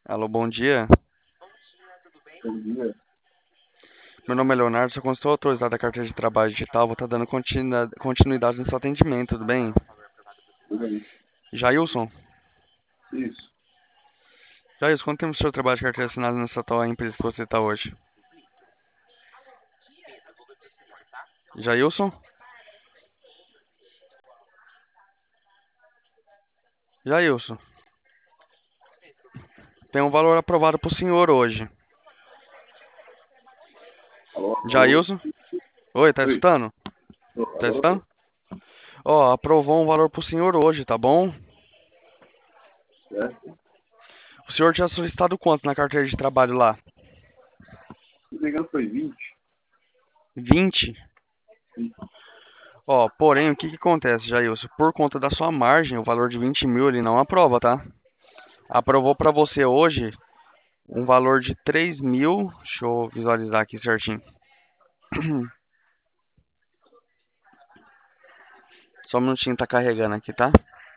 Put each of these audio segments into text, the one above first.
Alô, bom dia. Bom dia. Meu nome é Leonardo, sou consultor autorizado da carteira de trabalho digital. Vou estar dando continuidade no seu atendimento, tudo bem? Tudo bem. Jailson? Isso. Jailson, quanto tempo o senhor trabalha de carteira assinada nessa atual empresa que você está hoje? Jailson? Jailson, tem um valor aprovado para o senhor hoje. Alô, alô. Jailson? Oi, tá Oi. escutando? Tá Agora eu tô. escutando? Ó, aprovou um valor para o senhor hoje, tá bom? Certo? O senhor tinha solicitado quanto na carteira de trabalho lá? Se não me engano, foi 20. 20? Ó, porém, o que que acontece, Jailson? Por conta da sua margem, o valor de 20 mil ele não aprova, tá? Aprovou para você hoje um valor de 3 mil. Deixa eu visualizar aqui certinho. Só um minutinho, tá carregando aqui, tá?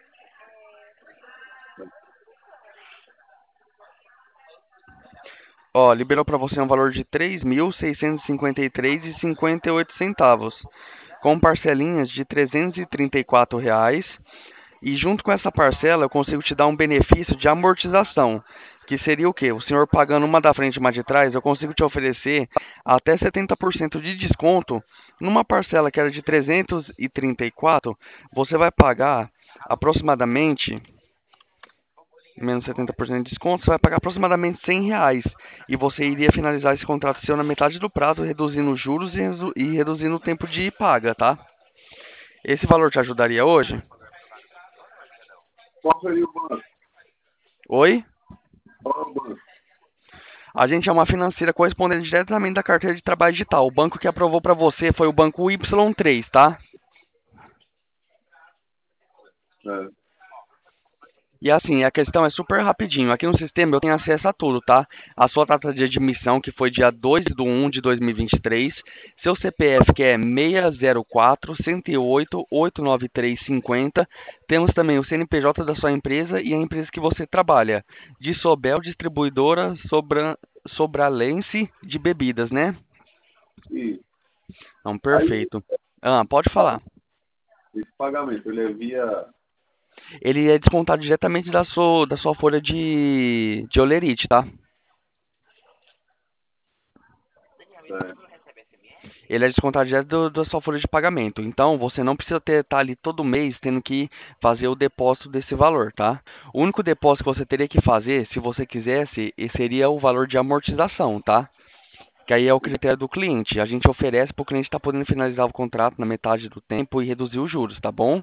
Ó, liberou para você um valor de 3.653,58 centavos, com parcelinhas de R$ 334. E junto com essa parcela, eu consigo te dar um benefício de amortização, que seria o quê? O senhor pagando uma da frente e uma de trás, eu consigo te oferecer até 70% de desconto. Numa parcela que era de 334, você vai pagar aproximadamente, menos 70% de desconto, você vai pagar aproximadamente R$ 100. E você iria finalizar esse contrato seu na metade do prazo, reduzindo os juros e reduzindo o tempo de paga, tá? Esse valor te ajudaria hoje? Qual seria o banco? Oi? Qual é o banco? A gente é uma financeira correspondente diretamente da carteira de trabalho digital. O banco que aprovou para você foi o banco Y3, tá? É. E assim, a questão é super rapidinho. Aqui no sistema eu tenho acesso a tudo, tá? A sua data de admissão, que foi dia 2/1 de 2023. Seu CPF, que é 604-108-89350. Temos também o CNPJ da sua empresa e a empresa que você trabalha. De Sobel, distribuidora Sobralense de bebidas, né? E Então, aí, perfeito. Ah, pode falar. esse pagamento, ele é via. Ele é descontado diretamente da sua folha de Olerite, tá? É. Ele é descontado direto da sua folha de pagamento. Então, você não precisa estar ali todo mês tendo que fazer o depósito desse valor, tá? O único depósito que você teria que fazer, se você quisesse, seria o valor de amortização, tá? Que aí é o critério do cliente. A gente oferece para o cliente estar podendo finalizar o contrato na metade do tempo e reduzir os juros, tá bom?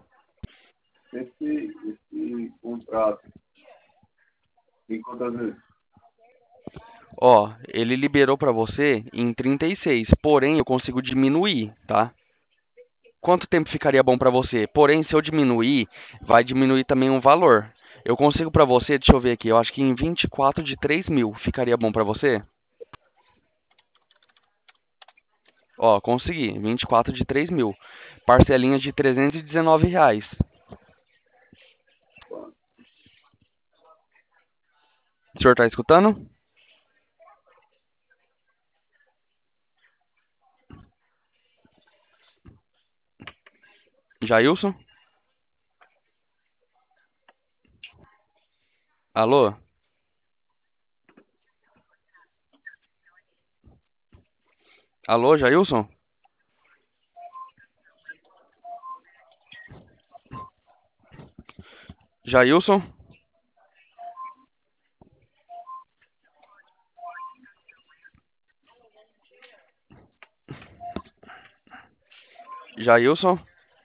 Esse contrato, em quantas vezes? Ó, ele liberou para você em 36, porém eu consigo diminuir, tá? Quanto tempo ficaria bom para você? Porém, se eu diminuir, vai diminuir também o valor. Eu consigo para você, deixa eu ver aqui, eu acho que em 24 de 3 mil ficaria bom para você? Ó, consegui, 24 de 3 mil. Parcelinhas de R$ 319. O senhor tá escutando? Jailson? Alô? Alô, Jailson? Jailson? Jailson?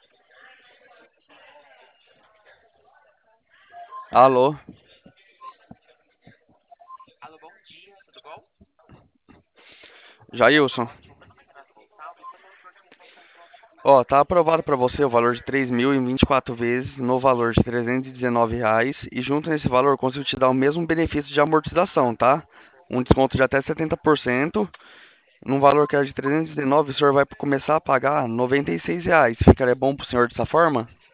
Alô? Jailson? Ó, tá aprovado para você o valor de 3 mil em 24 vezes, no valor de R$ 319. E junto nesse valor, eu consigo te dar o mesmo benefício de amortização, tá? Um desconto de até 70%. Num valor que era de 319, o senhor vai começar a pagar R$ 96. Ficaria bom pro senhor dessa forma?